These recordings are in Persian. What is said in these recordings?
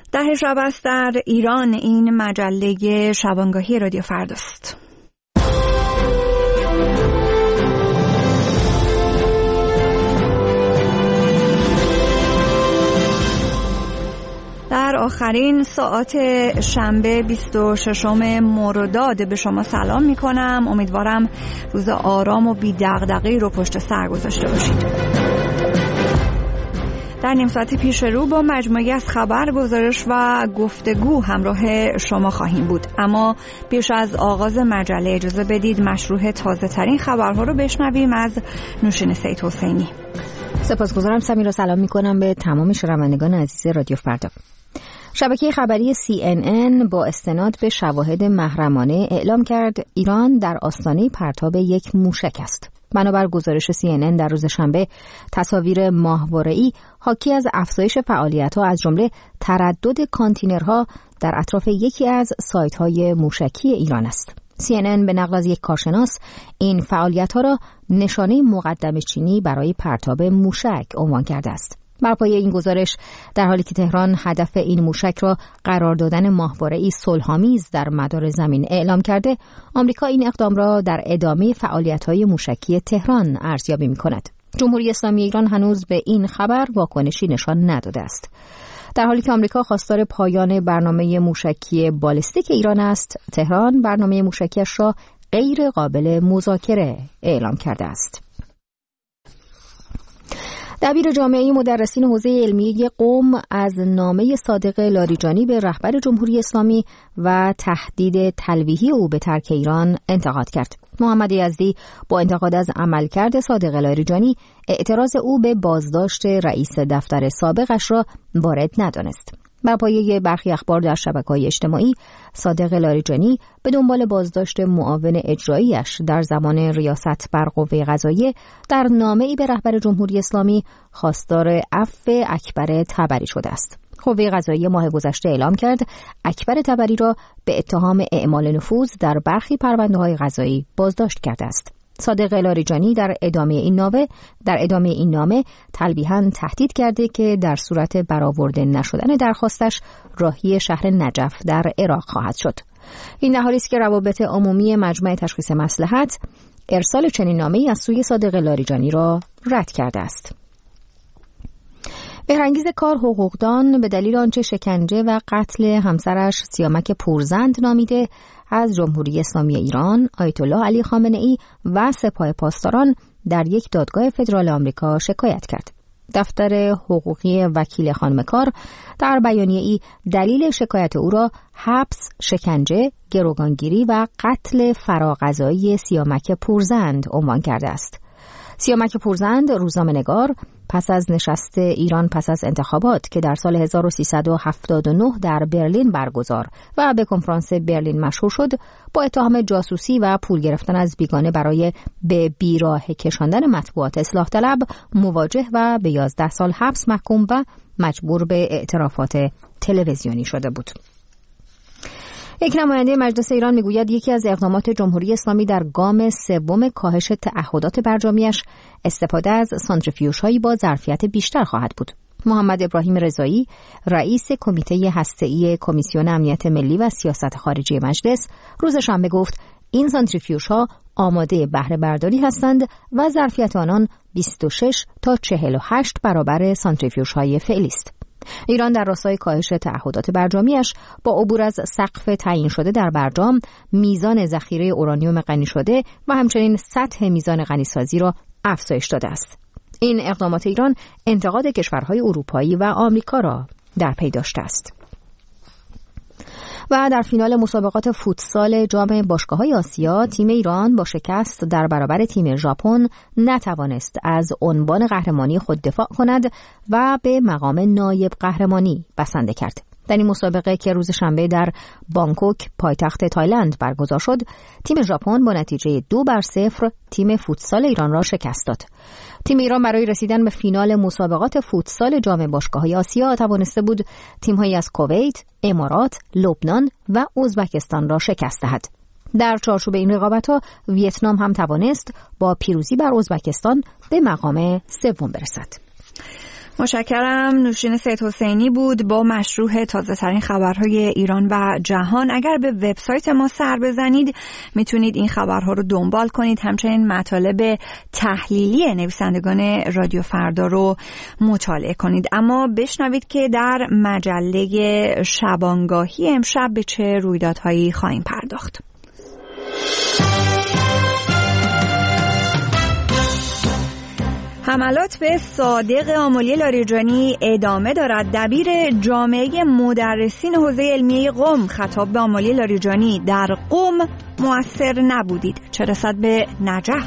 ده شب است در ایران. این مجله شبانگاهی رادیو فرداست. در آخرین ساعات شنبه 26 مرداد به شما سلام می کنم. امیدوارم روز آرام و بی دغدغه‌ای رو پشت سر گذاشته باشید. در نیم ساعت پیش رو با مجموعی از خبر، گزارش و گفتگو همراه شما خواهیم بود. اما پیش از آغاز مجله اجازه بدید مشروع تازه ترین خبرها رو بشنویم از نوشین سید حسینی. سپاسگزارم سمیرا. سلام میکنم به تمام شنوندگان عزیز رادیو فردا. شبکه خبری CNN با استناد به شواهد محرمانه اعلام کرد ایران در آستانه پرتاب یک موشک است. بنابر گزارش CNN در روز شنبه، تصاویر ماهواره‌ای حاکی از افزایش فعالیت‌ها از جمله تردد کانتینرها در اطراف یکی از سایت‌های موشکی ایران است. CNN به نقل از یک کارشناس این فعالیت‌ها را نشانه مقدم چینی برای پرتاب موشک عنوان کرده است. بر پایه این گزارش، در حالی که تهران هدف این موشک را قرار دادن ماهواره‌ای صلح‌آمیز در مدار زمین اعلام کرده، آمریکا این اقدام را در ادامه فعالیت‌های موشکی تهران ارزیابی می‌کند. جمهوری اسلامی ایران هنوز به این خبر واکنشی نشان نداده است. در حالی که آمریکا خواستار پایان برنامه موشکی بالستیک ایران است، تهران برنامه موشکیش را غیر قابل مذاکره اعلام کرده است. دبیر جامعه مدرسین حوزه علمیه قم از نامه صادق لاریجانی به رهبر جمهوری اسلامی و تهدید تلویحی او به ترک ایران انتقاد کرد. محمد یزدی با انتقاد از عملکرد صادق لاریجانی، اعتراض او به بازداشت رئیس دفتر سابقش را وارد ندانست. بر پایه برخی اخبار در شبکه‌های اجتماعی، صادق لاریجانی به دنبال بازداشت معاون اجراییش در زمان ریاست بر قوه قضاییه در نامه‌ای به رهبر جمهوری اسلامی خواستار عفو اکبر طبری شده است. قوه قضاییه ماه گذشته اعلام کرد اکبر طبری را به اتهام اعمال نفوذ در برخی پرونده‌های قضایی بازداشت کرده است. صادق لاریجانی در ادامه این نامه تلویحاً تهدید کرده که در صورت برآورده نشدن درخواستش راهی شهر نجف در عراق خواهد شد. این در حالی است که روابط عمومی مجمع تشخیص مصلحت ارسال چنین نامه‌ای از سوی صادق لاریجانی را رد کرده است. بهرنگیز کار حقوقدان به دلیل آنچه شکنجه و قتل همسرش سیامک پورزند نامیده، از جمهوری اسلامی ایران، آیت الله علی خامنه‌ای و سپاه پاسداران در یک دادگاه فدرال آمریکا شکایت کرد. دفتر حقوقی وکیل خانم کار در بیانیه‌ای دلیل شکایت او را حبس، شکنجه، گروگانگیری و قتل فراقضایی سیامک پورزند عنوان کرده است. سیامک پورزند، روزنامه‌نگار، پس از نشست ایران پس از انتخابات که در سال 1379 در برلین برگزار و به کنفرانس برلین مشهور شد، با اتهام جاسوسی و پول گرفتن از بیگانه برای به بیراه کشاندن مطبوعات اصلاح طلب مواجه و به 11 سال حبس محکوم و مجبور به اعترافات تلویزیونی شده بود. یک نماینده مجلس ایران میگوید یکی از اقدامات جمهوری اسلامی در گام سوم کاهش تعهدات برجامیش استفاده از سانتریفیوژهایی با ظرفیت بیشتر خواهد بود. محمد ابراهیم رضایی، رئیس کمیته هسته‌ای کمیسیون امنیت ملی و سیاست خارجی مجلس، روز شنبه گفت این سانتریفیوژها آماده بهره برداری هستند و ظرفیت آنان 26 تا 48 برابر سانتریفیوژهای فعلی است. ایران در راستای کاهش تعهدات برجامیش با عبور از سقف تعیین شده در برجام، میزان ذخیره اورانیوم غنی شده و همچنین سطح میزان غنیسازی را افزایش داده است. این اقدامات ایران انتقاد کشورهای اروپایی و آمریکا را در پی داشته است. و در فینال مسابقات فوتسال جام باشگاه‌های آسیا، تیم ایران با شکست در برابر تیم ژاپن نتوانست از عنوان قهرمانی خود دفاع کند و به مقام نایب قهرمانی بسنده کرد. در این مسابقه که روز شنبه در بانکوک پایتخت تایلند برگزار شد، تیم ژاپن با نتیجه 2-0 تیم فوتسال ایران را شکست داد. تیم ایران برای رسیدن به فینال مسابقات فوتسال جام باشگاه‌های آسیا توانسته بود تیم‌هایی از کویت، امارات، لبنان و ازبکستان را شکست دهد. در چارچوب این رقابت‌ها ویتنام هم توانست با پیروزی بر ازبکستان به مقام سوم برسد. متشکرم. نوشین سید حسینی بود با مشروح تازه ترین خبرهای ایران و جهان. اگر به وبسایت ما سر بزنید میتونید این خبرها رو دنبال کنید، همچنین مطالب تحلیلی نویسندگان رادیو فردا رو مطالعه کنید. اما بشنوید که در مجله شبانگاهی امشب به چه رویدادهایی خواهیم پرداخت. حملات به صادق آملی لاریجانی ادامه دارد. دبیر جامعه مدرسین حوزه علمیه قم خطاب به آملی لاریجانی: در قم مؤثر نبودید، چه رسد به نجف.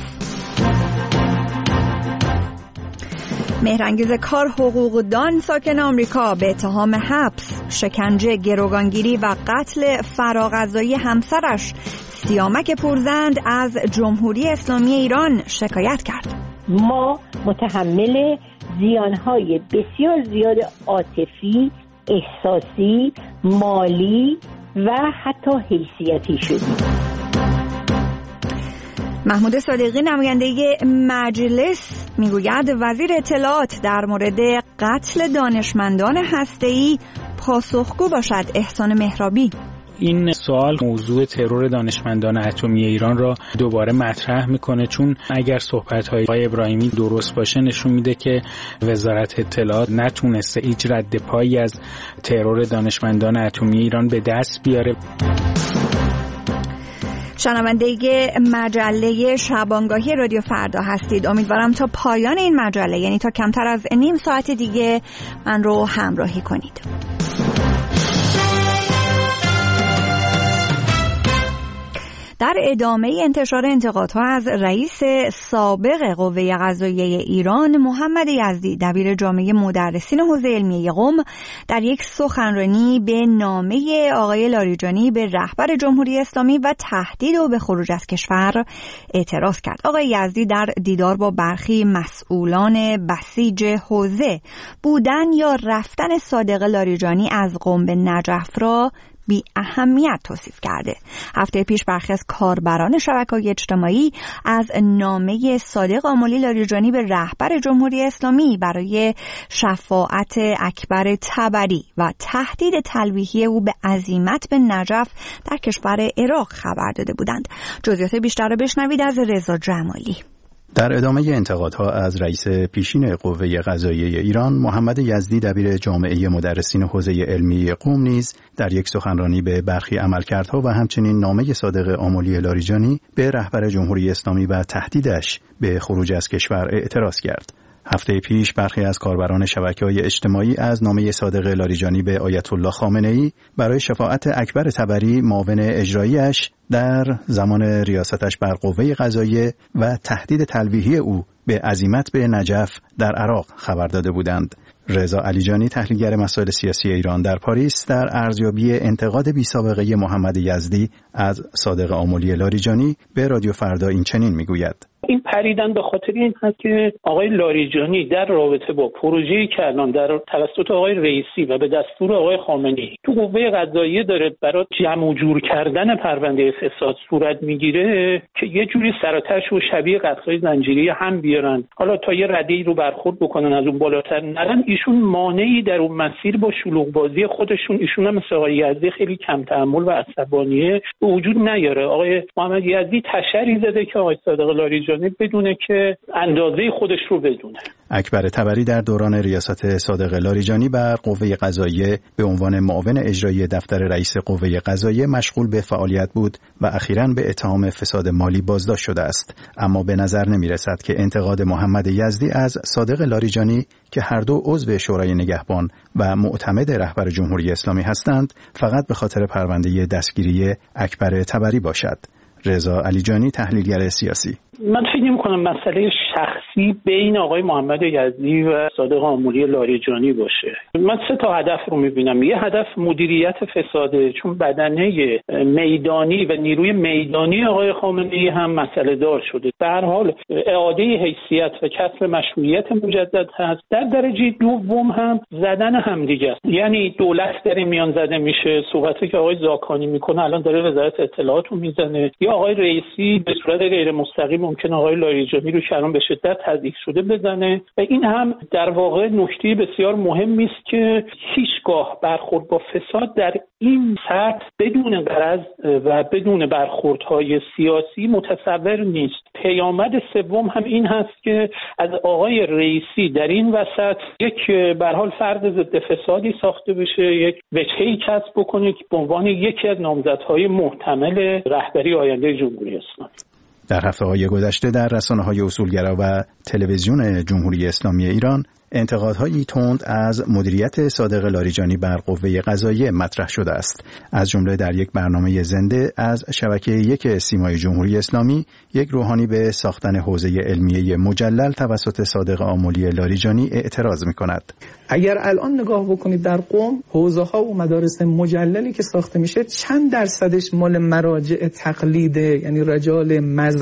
مهرانگیز کار حقوقدان ساکن آمریکا به اتهام حبس، شکنجه، گروگانگیری و قتل فراغذایی همسرش سیامک پورزند از جمهوری اسلامی ایران شکایت کرد. ما متحمل زیانهای بسیار زیاد عاطفی، احساسی، مالی و حتی حیثیتی شدیم. محمود صادقی نماینده مجلس میگوید وزیر اطلاعات در مورد قتل دانشمندان هسته‌ای پاسخگو باشد. احسان مهرابی: این سوال موضوع ترور دانشمندان اتمی ایران را دوباره مطرح میکنه، چون اگر صحبت‌های آقای ابراهیمی درست باشه نشون میده که وزارت اطلاعات نتونسته هیچ رد پایی از ترور دانشمندان اتمی ایران به دست بیاره. شنونده مجله شبانگاهی رادیو فردا هستید. امیدوارم تا پایان این مجله، یعنی تا کمتر از نیم ساعت دیگه، من رو همراهی کنید. در ادامه انتشار انتقادها از رئیس سابق قوه قضاییه ایران محمد یزدی، دبیر جامعه مدرسین حوزه علمیه قم، در یک سخنرانی به نامه آقای لاریجانی به رهبر جمهوری اسلامی و تهدید او به خروج از کشور اعتراض کرد. آقای یزدی در دیدار با برخی مسئولان بسیج حوزه بودن یا رفتن صادق لاریجانی از قم به نجف را بی اهمیت توصیف کرده. هفته پیش برخی از کاربران شبکه‌های اجتماعی از نامه صادق آملی لاریجانی به رهبر جمهوری اسلامی برای شفاعت اکبر طبری و تهدید تلویحی او به عزیمت به نجف در کشور عراق خبر داده بودند. جزئیات بیشتر را بشنوید از رضا جمالی. در ادامه انتقادها از رئیس پیشین قوه قضاییه ایران محمد یزدی، دبیر جامعه مدرسین حوزه علمی قم، نیز در یک سخنرانی به برخی عملکردها و همچنین نامه صادق آملی لاریجانی به رهبر جمهوری اسلامی و تهدیدش به خروج از کشور اعتراض کرد. هفته پیش برخی از کاربران شبکه‌های اجتماعی از نامه صادق لاریجانی به آیت الله خامنه‌ای برای شفاعت اکبر طبری، معاون اجرایی‌اش در زمان ریاستش بر قوه قضاییه و تهدید تلویحی او به عزیمت به نجف در عراق خبر داده بودند. رضا علیجانی، تحلیلگر مسائل سیاسی ایران در پاریس، در ارزیابی انتقاد بی‌سابقه محمد یزدی از صادق آملی لاریجانی به رادیو فردا این چنین میگوید: این پریدن به خاطر این هست که آقای لاریجانی در رابطه با پروژه‌ای که الان در توسط آقای رئیسی و به دستور آقای خامنه‌ای تو قوه قضاییه داره برای جمع و جور کردن پرونده فساد صورت میگیره که یه جوری سراتش و شبیه قتل‌های زنجیری هم بیارن، حالا تا یه رده‌ای رو برخورد بکنن از اون بالاتر نرن، ایشون مانعی در اون مسیر با شلوغ بازی خودشون، ایشون هم مثل آقای یزدی خیلی کم تحمل و عصبانیه، به وجود نیاره. آقای محمد یزدی تشری زده که آقای صادق لاریجانی بدونه که اندازه خودش رو بدونه. اکبر طبری در دوران ریاست صادق لاریجانی بر قوه قضاییه به عنوان معاون اجرایی دفتر رئیس قوه قضاییه مشغول به فعالیت بود و اخیراً به اتهام فساد مالی بازداشت شده است. اما به نظر نمی رسد که انتقاد محمد یزدی از صادق لاریجانی که هر دو عضو شورای نگهبان و معتمد رهبر جمهوری اسلامی هستند فقط به خاطر پرونده دستگیری اکبر طبری باشد. رضا علیجانی، تحلیلگر سیاسی: من فکر نمی‌کنم مسئله شخصی بین آقای محمد یزدی و صادق آملی لاریجانی باشه. من 3 تا هدف رو می‌بینم. یه هدف مدیریت فساده، چون بدنه میدانی و نیروی میدانی آقای خامنه‌ای هم مسئله دار شده. در هر حال اعاده حیثیت و کسب مشروعیت مجدد هست. در درجه دوم هم زدن همدیگه است. یعنی دولت در میان زده میشه، صحبتی که آقای زاکانی میکنه الان داره وزارت اطلاعات رو میزنه، یا آقای رئیسی به صورت غیر مستقیم ممکن آقای لاریجانی رو که الان به شدت تضعیف شده بزنه و این هم در واقع نکته بسیار مهمی است که هیچگاه برخورد با فساد در این سطح بدون غرض و بدون برخوردهای سیاسی متصور نیست. پیامد سوم هم این هست که از آقای رئیسی در این وسط یک به هر حال فرد ضد فسادی ساخته بشه، یک وجهه‌ای کسب بکنه که به عنوان یکی از نامزدهای محتمل رهبری آینده جمهوری اسلامی. در هفته‌های گذشته در رسانه‌های اصولگرا و تلویزیون جمهوری اسلامی ایران انتقادهایی تند از مدیریت صادق لاریجانی بر قوه قضاییه مطرح شده است. از جمله در یک برنامه زنده از شبکه 1 سیمای جمهوری اسلامی، یک روحانی به ساختن حوزه علمیه مجلل توسط صادق آملی لاریجانی اعتراض می‌کند. اگر الان نگاه بکنید در قم حوزه‌ها و مدارس مجللی که ساخته میشه چند درصدش مال مراجع تقلیده، یعنی رجال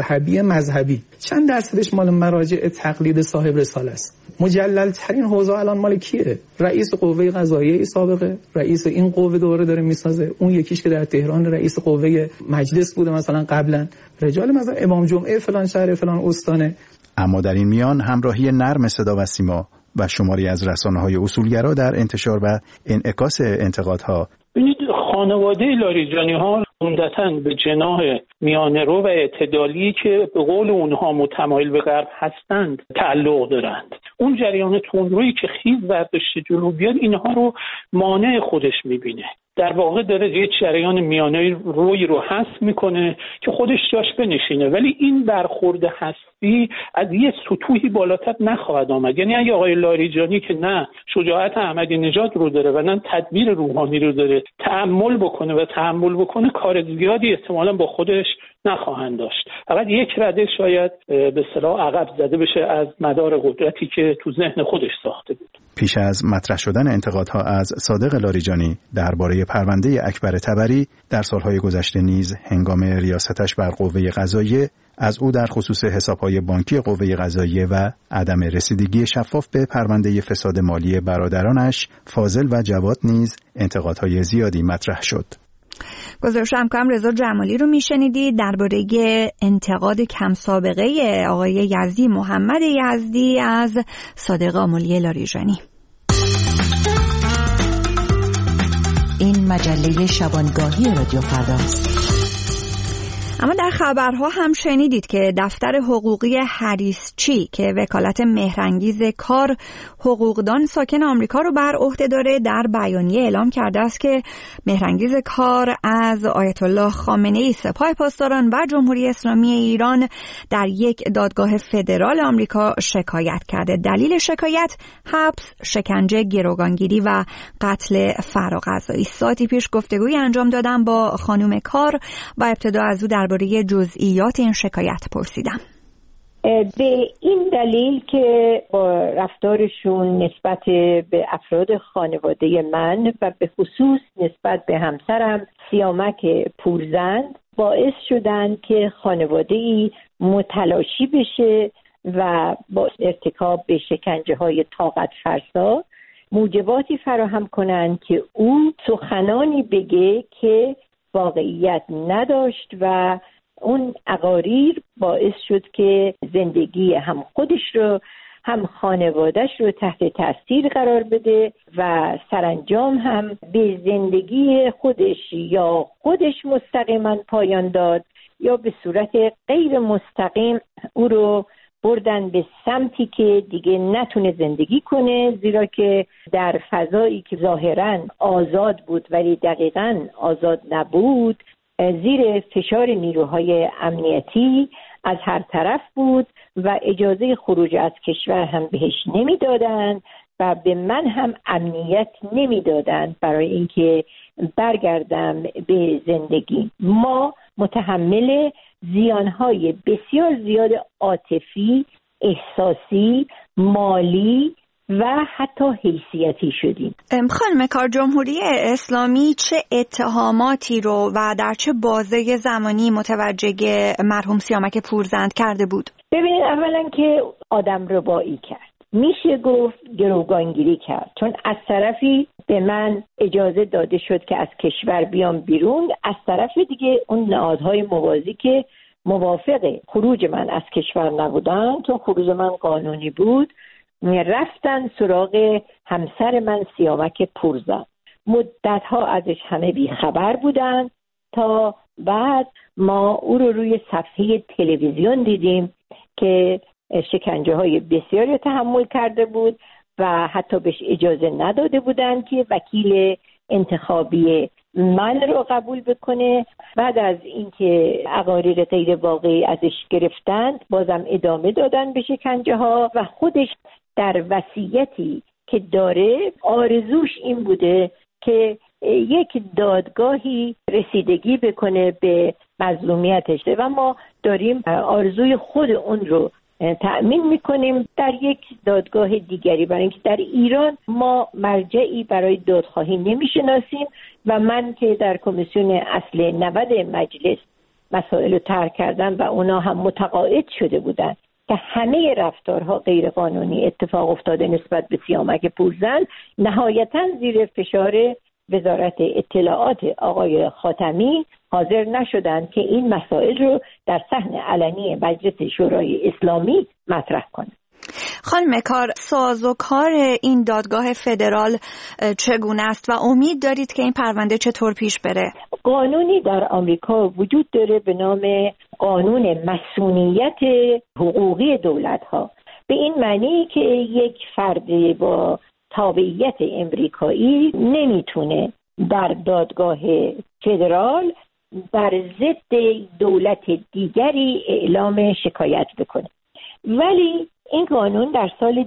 مذهبی، چند درصدش مال مراجع تقلید صاحب رساله است. مجلل ترین حوزه الان مال کیه؟ رئیس قوه قضاییه سابقه، رئیس این قوه دوره داره میسازه. اون یکیش که در تهران رئیس قوه مجلس بوده مثلا قبلا، رجال مثلا امام جمعه فلان شهر فلان استانه. اما در این میان همراهی نرم صدا و سیما و شماری از رسانه‌های اصولگرا در انتشار و انعکاس انتقادها. ببینید خانواده لاریجانی‌ها عمدتاً به جناح میانه‌رو و اعتدالی که به قول اونها متمایل به غرب هستند تعلق دارند. اون جریان تندرویی که خیز برداشته جلو بیاد اینها رو مانع خودش می‌بینه. در واقع داره یه جریان میانه روی رو حذف میکنه که خودش جاش بنشینه، ولی این برخورد حذفی از یه سطوحی بالاتر نخواهد آمد. یعنی اگه آقای لاریجانی که نه شجاعت احمدی نژاد رو داره و نه تدبیر روحانی رو داره تأمل بکنه کار زیادی احتمالاً با خودش نخواهند داشت. فقط یک رده شاید به اصطلاح عقب زده بشه از مدار قدرتی که تو ذهن خودش ساخته بود. پیش از مطرح شدن انتقادها از صادق لاریجانی درباره پرونده اکبر طبری در سالهای گذشته نیز هنگام ریاستش بر قوه قضاییه از او در خصوص حسابهای بانکی قوه قضاییه و عدم رسیدگی شفاف به پرونده فساد مالی برادرانش فاضل و جواد نیز انتقادهای زیادی مطرح شد. گزارش همکارم رضا جمالی رو میشنیدید درباره انتقاد کم سابقه آقای یزدی محمد یزدی از صادق آملی لاریجانی. این مجله شبانگاهی رادیو فرداست. اما در خبرها هم شنیدید که دفتر حقوقی هریسچی که وکالت مهرانگیز کار حقوقدان ساکن آمریکا رو بر عهده داره در بیانیه اعلام کرده است که مهرانگیز کار از آیت الله خامنه‌ای سپاه پاسداران و جمهوری اسلامی ایران در یک دادگاه فدرال آمریکا شکایت کرده. دلیل شکایت حبس، شکنجه، گروگانگیری و قتل فراغزایی. ساعتی پیش گفتگوی انجام دادم با خانم کار و ابتدا از او درباره جزئیات این شکایت پرسیدم. به این دلیل که با رفتارشون نسبت به افراد خانواده من و به خصوص نسبت به همسرم سیامک پورزند باعث شدن که خانواده‌ای متلاشی بشه و با ارتکاب به شکنجه‌های طاقت فرسا موجباتی فراهم کنند که او سخنانی بگه که واقعیت نداشت و اون اقاریر باعث شد که زندگی هم خودش رو هم خانوادهش رو تحت تاثیر قرار بده و سرانجام هم به زندگی خودش یا خودش مستقیما پایان داد یا به صورت غیر مستقیم او رو بردن به سمتی که دیگه نتونه زندگی کنه، زیرا که در فضایی که ظاهراً آزاد بود ولی دقیقاً آزاد نبود، زیر فشار نیروهای امنیتی از هر طرف بود و اجازه خروج از کشور هم بهش نمیدادن و به من هم امنیت نمیدادن برای اینکه برگردم به زندگی. ما متحمل زیانهای بسیار زیاد عاطفی، احساسی، مالی و حتی حیثیتی شدیم. خانم کار، جمهوری اسلامی چه اتهاماتی رو و در چه بازه زمانی متوجه مرحوم سیامک پورزند کرده بود؟ ببینید، اولا که آدم ربایی کرد، میشه گفت گروگانگیری کرد، چون از طرفی به من اجازه داده شد که از کشور بیام بیرون، از طرف دیگه اون نهادهای موازی که موافق خروج من از کشور نبودن، چون خروج من قانونی بود، رفتن سراغ همسر من سیامک پورزن. مدتها ازش همه بی خبر بودن تا بعد ما او رو روی صفحه تلویزیون دیدیم که شکنجه های بسیاری تحمل کرده بود و حتی بهش اجازه نداده بودن که وکیل انتخابی من رو قبول بکنه. بعد از اینکه عقاریر غیر واقعی ازش گرفتند بازم ادامه دادن به شکنجه ها و خودش در وصیتی که داره آرزوش این بوده که یک دادگاهی رسیدگی بکنه به مظلومیتش و ما داریم آرزوی خود اون رو تأمین میکنیم در یک دادگاه دیگری، برای اینکه در ایران ما مرجعی برای دادخواهی نمیشناسیم و من که در کمیسیون اصل 90 مجلس مسائل رو طرح کردم و اونا هم متقاعد شده بودن که همه رفتارها غیر قانونی اتفاق افتاده نسبت به سیامک پورزن، نهایتاً زیر فشار وزارت اطلاعات آقای خاتمی حاضر نشدند که این مسائل رو در صحن علنی مجلس شورای اسلامی مطرح کنند. خانم کار، سازوکار این دادگاه فدرال چگونه است و امید دارید که این پرونده چطور پیش بره؟ قانونی در آمریکا وجود داره به نام قانون مسئولیت حقوقی دولت‌ها، به این معنی که یک فرد با تابعیت امریکایی نمیتونه در دادگاه فدرال بر ضد دولت دیگری اعلام شکایت بکنه. ولی این قانون در سال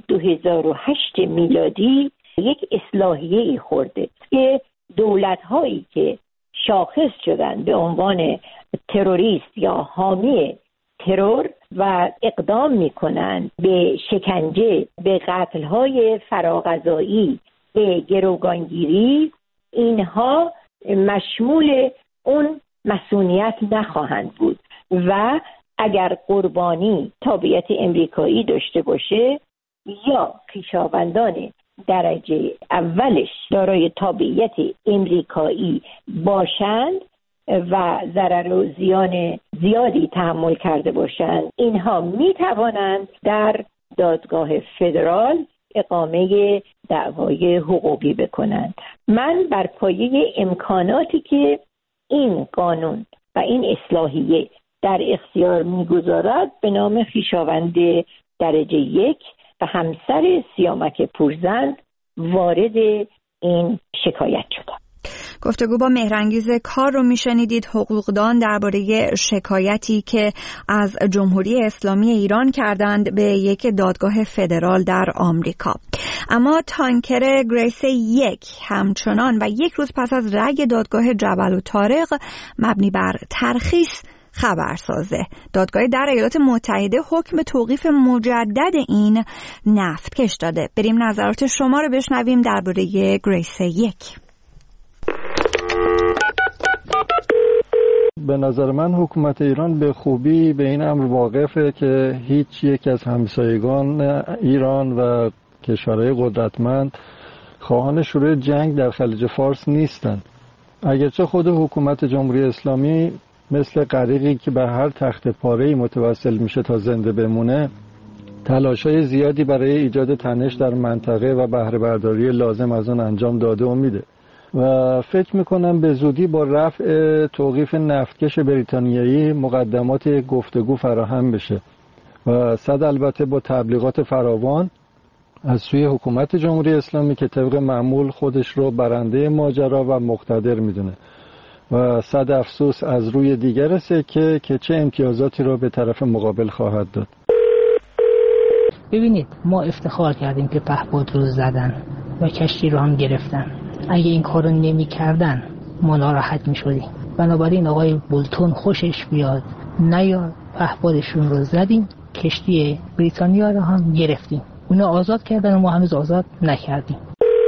2008 میلادی یک اصلاحیه‌ای خورده که دولت‌هایی که شاخص شدن به عنوان تروریست یا حامی ترور و اقدام میکنن به شکنجه، به قتل‌های فراغذایی، به گروگانگیری، اینها مشمول اون مسئولیت نخواهند بود و اگر قربانی تابعیت امریکایی داشته باشه یا خویشاوندان درجه اولش دارای تابعیت امریکایی باشند و ضرر و زیان زیادی تحمل کرده باشند، اینها می توانند در دادگاه فدرال اقامه دعوای حقوقی بکنند. من بر پایه امکاناتی که این قانون و این اصلاحیه در اختیار میگذارد به نام خویشاوند درجه 1 و همسر سیامک پورزن وارد این شکایت شدم. گفتگو با مهرانگیز کار رو میشنیدید، حقوقدان درباره شکایتی که از جمهوری اسلامی ایران کردند به یک دادگاه فدرال در آمریکا. اما تانکر گریس 1 همچنان و یک روز پس از رأی دادگاه جبل الطارق مبنی بر ترخیص خبرسازه. دادگاه در ایالات متحده حکم توقیف مجدد این نفتکش داده. بریم نظرات شما رو بشنویم درباره گریس 1. به نظر من حکومت ایران به خوبی به این امر واقفه که هیچ یک از همسایگان ایران و کشورهای قدرتمند خواهان شروع جنگ در خلیج فارس نیستند. اگرچه خود حکومت جمهوری اسلامی مثل غریقی که به هر تخت پاره‌ای متوسل میشه تا زنده بمونه، تلاش‌های زیادی برای ایجاد تنش در منطقه و بهره برداری لازم از آن انجام داده و میده و فکر میکنم به زودی با رفع توقیف نفتکش بریتانیایی مقدمات گفتگو فراهم بشه و صد البته با تبلیغات فراوان از سوی حکومت جمهوری اسلامی که طبق معمول خودش رو برنده ماجرا و مقتدر میدونه و صد افسوس از روی دیگر سکه که چه امتیازاتی رو به طرف مقابل خواهد داد. ببینید، ما افتخار کردیم که پهپاد رو زدن و کشتی رو هم گرفتن. اگه این کارو نمی کردن ما ناراحت می شدیم. بنابراین آقای بولتون خوشش بیاد نیار، پهپادشون رو زدیم، کشتی بریتانیا رو هم گرفتیم. اونا آزاد کردن و ما هنوز آزاد نکردیم.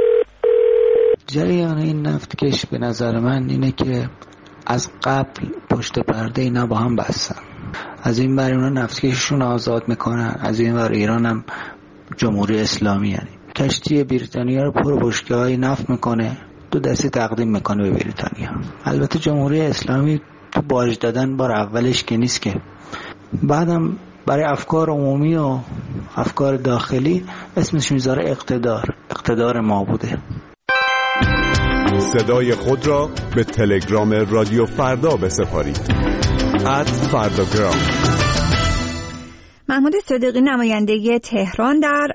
جریان این نفتکش به نظر من اینه که از قبل پشت پرده اینا با هم بستن. از این بر اونا نفتکششون آزاد میکنن، از این بر ایران هم جمهوری اسلامی یعنی کشتی بریتانیا رو پر بشکه‌های نفت میکنه، 2 دسته تقدیم میکنه به بریتانیا. البته جمهوری اسلامی تو باج دادن بار اولش که نیست که. بعدم برای افکار عمومی و افکار داخلی اسمش میذاره اقتدار ما بوده. صدای خود را به تلگرام رادیو فردا بسپارید. @فرداگرام. محمود صادقی نماینده تهران در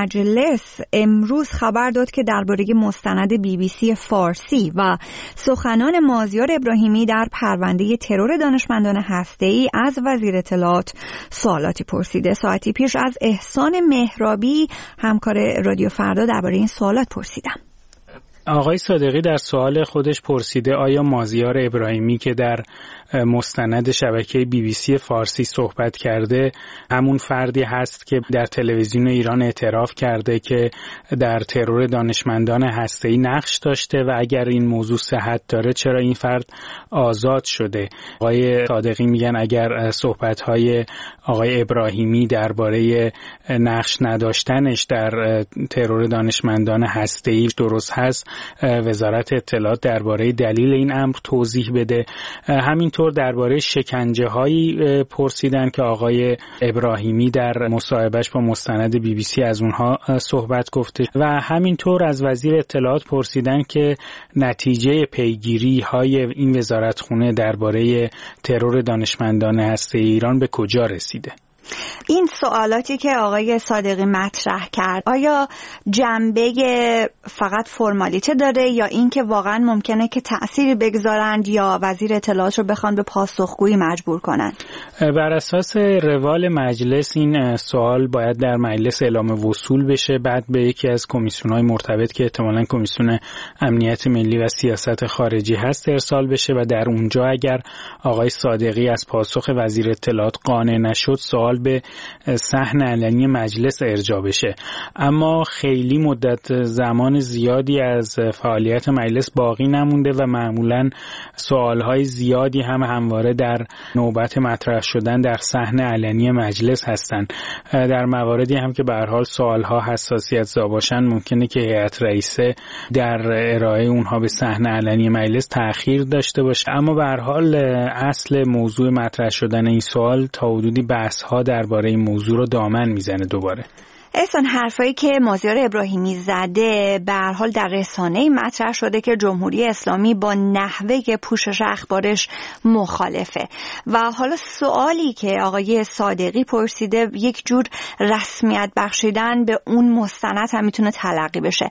مجلس امروز خبر داد که درباره مستند BBC فارسی و سخنان مازیار ابراهیمی در پرونده ترور دانشمندان هسته‌ای از وزیر اطلاعات سوالاتی پرسیده. ساعتی پیش از احسان مهرابی همکار رادیو فردا درباره این سوالات پرسیدم. آقای صادقی در سوال خودش پرسیده آیا مازیار ابراهیمی که در مستند شبکه BBC فارسی صحبت کرده همون فردی هست که در تلویزیون ایران اعتراف کرده که در ترور دانشمندان هسته‌ای نقش داشته و اگر این موضوع صحت داره چرا این فرد آزاد شده؟ آقای صادقی میگن اگر صحبت‌های آقای ابراهیمی درباره نقش نداشتنش در ترور دانشمندان هسته‌ای درست هست، وزارت اطلاعات درباره دلیل این امر توضیح بده. همینطور درباره شکنجه‌هایی پرسیدن که آقای ابراهیمی در مصاحبهش با مستند BBC از اونها صحبت گفته و همینطور از وزیر اطلاعات پرسیدن که نتیجه پیگیری‌های این وزارتخونه درباره ترور دانشمندان هسته‌ای ایران به کجا رسیده. این سوالاتی که آقای صادقی مطرح کرد آیا جنبه فقط فرمالیته داره یا این که واقعا ممکنه که تأثیری بگذارند یا وزیر اطلاعات رو بخوان به پاسخگویی مجبور کنن؟ بر اساس روال مجلس این سوال باید در مجلس اعلام وصول بشه، بعد به یکی از کمیسیون‌های مرتبط که احتمالاً کمیسیون امنیت ملی و سیاست خارجی هست ارسال بشه و در اونجا اگر آقای صادقی از پاسخ وزیر اطلاعات قانع نشد سوال به صحن علنی مجلس ارجاع بشه. اما خیلی مدت زمان زیادی از فعالیت مجلس باقی نمونده و معمولاً سوالهای زیادی هم همواره در نوبت مطرح شدن در صحن علنی مجلس هستند. در مواردی هم که به هر حال سوالها حساسیت زا باشن ممکنه که هیئت رئیسه در ارائه اونها به صحن علنی مجلس تأخیر داشته باشه. اما به هر حال اصل موضوع مطرح شدن این سوال تا حدودی بحث‌ها درباره این موضوع رو دامن میزنه دوباره. احسان، حرفایی که مازیار ابراهیمی زده به هر حال در رسانه‌ای مطرح شده که جمهوری اسلامی با نحوه پوشش اخبارش مخالفه و حالا سوالی که آقای صادقی پرسیده یک جور رسمیت بخشیدن به اون مستند هم میتونه تلقی بشه.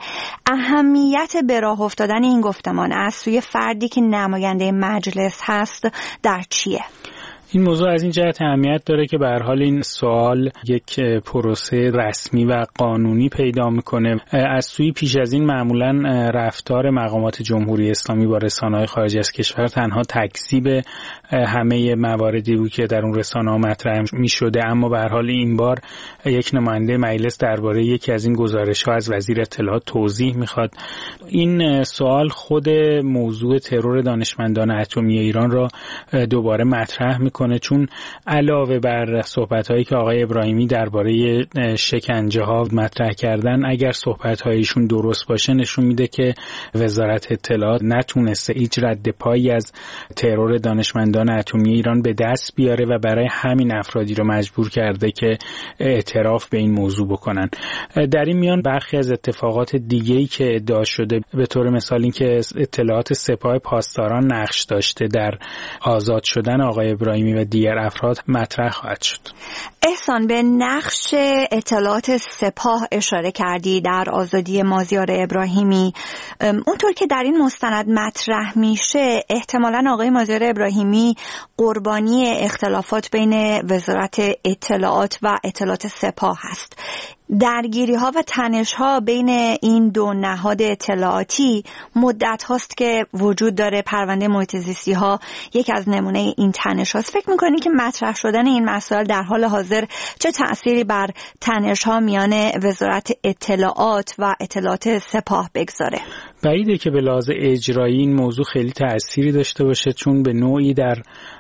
اهمیت به راه افتادن این گفتمان از سوی فردی که نماینده مجلس هست در چیه؟ این موضوع از این جهت اهمیت داره که به هر حال این سوال یک پروسه رسمی و قانونی پیدا میکنه. از سوی پیش از این معمولا رفتار مقامات جمهوری اسلامی با رسانه‌های خارج از کشور تنها تکذیب همه مواردی بود که در اون رسانه‌ها مطرح میشده، اما به هر حال این بار یک نماینده مجلس درباره یکی از این گزارش‌ها از وزیر اطلاعات توضیح میخواد. این سوال خود موضوع ترور دانشمندان اتمی ایران را دوباره مطرح میکنه، چون علاوه بر صحبت‌هایی که آقای ابراهیمی درباره شکنجه‌ها مطرح کردن، اگر صحبت‌هایشون درست باشه نشون میده که وزارت اطلاعات نتونسته هیچ رد پایی از ترور دانشمندان اتمی ایران به دست بیاره و برای همین افرادی رو مجبور کرده که اعتراف به این موضوع بکنن. در این میان برخی از اتفاقات دیگه‌ای که ادعا شده، به طور مثال اینکه اطلاعات سپاه پاسداران نقش داشته در آزاد شدن آقای ابراهیمی و دیگر افراد مطرح خواهد شد. احسان، به نقش اطلاعات سپاه اشاره کردی در آزادی مازیار ابراهیمی. اونطور که در این مستند مطرح میشه احتمالاً آقای مازیار ابراهیمی قربانی اختلافات بین وزارت اطلاعات و اطلاعات سپاه هست. درگیری ها و تنش ها بین این دو نهاد اطلاعاتی مدت هاست که وجود داره. پرونده محیط زیستی ها یک از نمونه این تنش هاست. فکر میکنی که مطرح شدن این مسائل در حال حاضر چه تأثیری بر تنش ها میان وزارت اطلاعات و اطلاعات سپاه بگذاره؟ بعیده که به لحاظ اجرایی این موضوع خیلی تأثیری داشته باشه، چون به نوعی در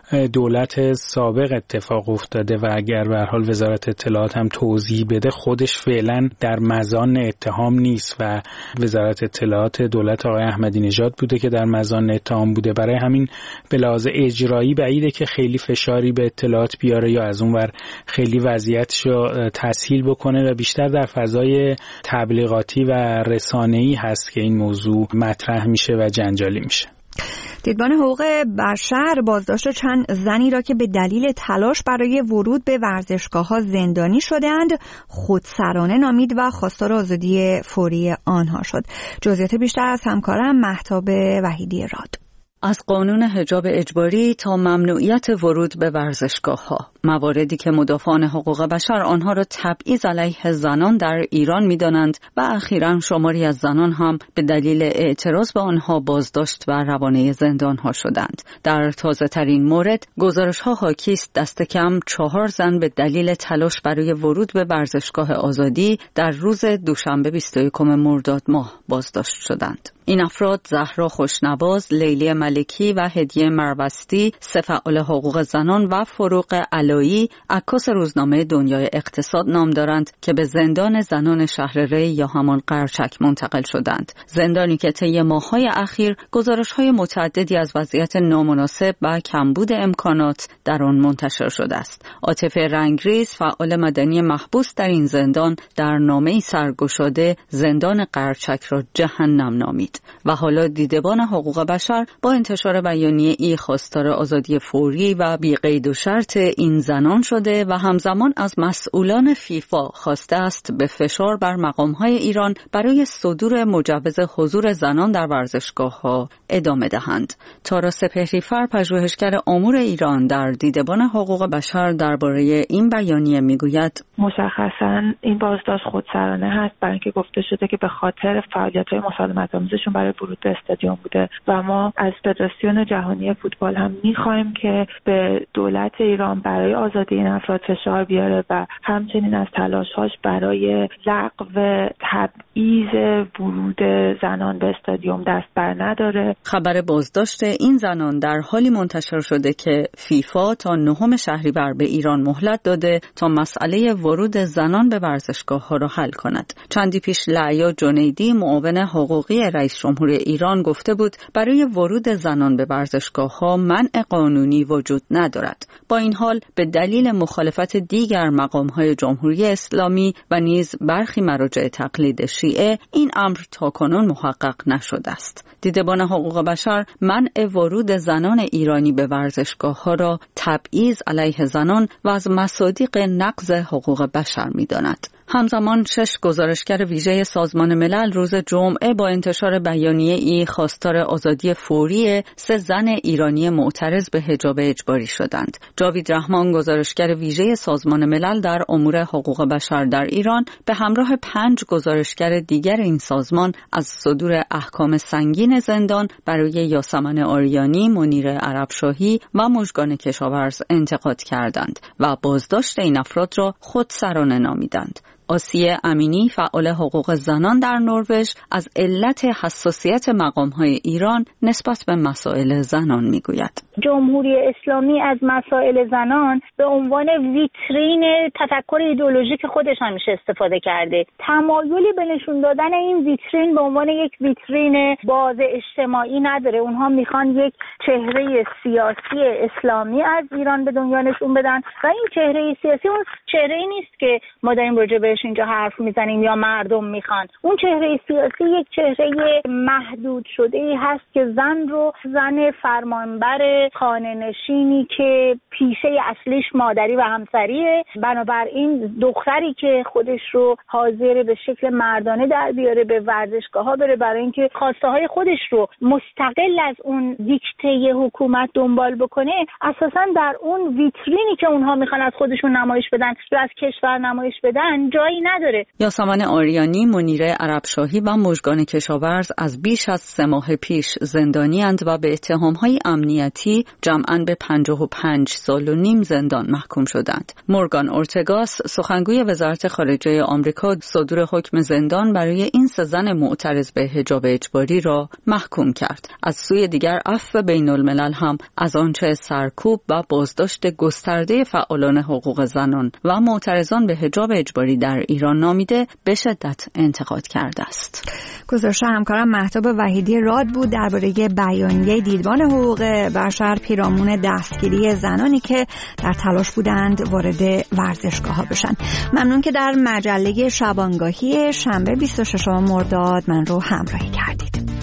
دولت سابق اتفاق افتاده و اگر به هر حال وزارت اطلاعات هم توضیح بده خودش فعلا در مزان اتهام نیست و وزارت اطلاعات دولت آقای احمدی نژاد بوده که در مزان اتهام بوده. برای همین به لحاظ اجرایی بعیده که خیلی فشاری به اطلاعات بیاره یا از اونور خیلی وضعیتش رو تسهیل بکنه و بیشتر در فضای تبلیغاتی و رسانه‌ای هست که این موضوع مطرح میشه و جنجالی میشه. دیدبان حقوق بشر بازداشت چند زنی را که به دلیل تلاش برای ورود به ورزشگاه‌ها زندانی شده‌اند خودسرانه نامید و خواستار آزادی فوری آنها شد. جزئیات بیشتر از همکارم مهتاب وحیدی راد. از قانون حجاب اجباری تا ممنوعیت ورود به ورزشگاه‌ها، مواردی که مدافعان حقوق بشر آنها را تبعیض علیه زنان در ایران می‌دانند و اخیراً شماری از زنان هم به دلیل اعتراض به آنها بازداشت و روانه زندان‌ها شدند. در تازه‌ترین مورد گزارش‌ها حاکی است دست کم 4 زن به دلیل تلاش برای ورود به ورزشگاه آزادی در روز دوشنبه 21 مرداد ماه بازداشت شدند. این افراد زهرا خوشنواز، لیلی ملکی و هدیه مروستی، 3 فعال حقوق زنان و فروغ علایی، عکاس روزنامه دنیای اقتصاد نام دارند که به زندان زنان شهر ری یا همان قرچک منتقل شدند. زندانی که طی ماه‌های اخیر گزارش‌های متعددی از وضعیت نامناسب و کمبود امکانات در آن منتشر شده است. عاطفه رنگریز، فعال مدنی محبوس در این زندان، در نامه‌ای سرگشاده زندان قرچک را جهنم نامید. و حالا دیدبان حقوق بشر با انتشار بیانیه‌ای خواستار آزادی فوری و بی قید و شرط این زنان شده و همزمان از مسئولان فیفا خواسته است به فشار بر مقام‌های ایران برای صدور مجوز حضور زنان در ورزشگاه‌ها ادامه دهند. تارا سپهری‌فر، پژوهشگر امور ایران در دیدبان حقوق بشر، درباره این بیانیه میگوید: مشخصاً این بازداشت خودسرانه هست، برای اینکه گفته شده که به خاطر فعالیت‌های مسالمت‌آمیزشون برای ورود به استادیوم بوده و ما از فدراسیون جهانی فوتبال هم می‌خوایم که به دولت ایران برای آزادی این افراد فشار بیاره و همچنین از تلاش‌هاش برای لغو تبعیض ورود زنان به استادیوم دست بر نداره. خبر بازداشت این زنان در حالی منتشر شده که فیفا تا 9 شهریور به ایران مهلت داده تا مسئله ورود زنان به ورزشگاه‌ها را حل کند. چندی پیش لعیا جنیدی، معاون حقوقی رئیس جمهور ایران، گفته بود برای ورود زنان به ورزشگاه‌ها منع قانونی وجود ندارد. با این حال به دلیل مخالفت دیگر مقام‌های جمهوری اسلامی و نیز برخی مراجع تقلید شیعه این امر تاکنون محقق نشده است. دیدبان حقوق بشر منع ورود زنان ایرانی به ورزشگاه‌ها را تبعیض علیه زنان و از مصادیق نقض حقوق بشر می‌داند. همزمان 6 گزارشگر ویژه سازمان ملل روز جمعه با انتشار بیانیه‌ای خواستار آزادی فوری 3 زن ایرانی معترض به حجاب اجباری شدند. جاوید رحمان، گزارشگر ویژه سازمان ملل در امور حقوق بشر در ایران، به همراه 5 گزارشگر دیگر این سازمان از صدور احکام سنگین زندان برای یاسمن آریانی، منیر عربشاهی و مژگان کشاورز انتقاد کردند و بازداشت این افراد را خودسرانه نامیدند. آسیه امینی، فعال حقوق زنان در نروژ، از علت حساسیت مقام‌های ایران نسبت به مسائل زنان میگوید: جمهوری اسلامی از مسائل زنان به عنوان ویترین تفکر ایدئولوژیک خودش همیشه استفاده کرده. تمایلی به نشون دادن این ویترین به عنوان یک ویترین باز اجتماعی نداره. اونها میخوان یک چهره سیاسی اسلامی از ایران به دنیا نشون بدن و این چهره سیاسی اون چهره‌ای نیست که ما داریم راجع بهش اینجا حرف میزنیم یا مردم میخوان. اون چهره سیاسی یک چهره محدود شده‌ای هست که زن رو زن فرمانبر خانه نشینی که پیشه اصلیش مادری و همسریه، بنابراین دختری که خودش رو حاضر به شکل مردانه در بیاره به ورزشگاه‌ها بره برای اینکه خواسته های خودش رو مستقل از اون دیکته حکومت دنبال بکنه، اساساً در اون ویترینی که اونها میخوان از خودشون نمایش بدن یا از کشور نمایش بدن جای جایی نداره. یاسمن آریانی، منیره عربشاهی و مژگان کشاورز از بیش از 3 ماه پیش زندانی‌اند و به اتهام‌های امنیتی جمعاً به 55 سال و نیم زندان محکوم شدند. مورگان اورتگاس، سخنگوی وزارت خارجه آمریکا، صدور حکم زندان برای این 3 زن معترض به حجاب اجباری را محکوم کرد. از سوی دیگر عفو بین‌الملل هم از آنچه سرکوب و بازداشت گسترده فعالان حقوق زنان و معترضان به حجاب اجباری در ایران نامیده به شدت انتقاد کرده است. گزارش همکارم مهتاب وحیدی راد بود درباره بیانیه دیدبان حقوق بشر پیرامون دستگیری زنانی که در تلاش بودند وارد ورزشگاه‌ها بشن. ممنون که در مجله شبانگاهی شنبه 26 مرداد من رو همراهی کردید.